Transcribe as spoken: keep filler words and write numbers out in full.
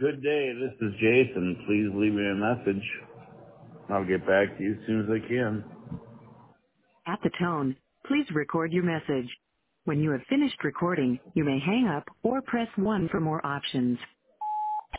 Good day. This is Jason. Please leave me a message. I'll get back to you as soon as I can. At the tone, please record your message. When you have finished recording, you may hang up or press one for more options.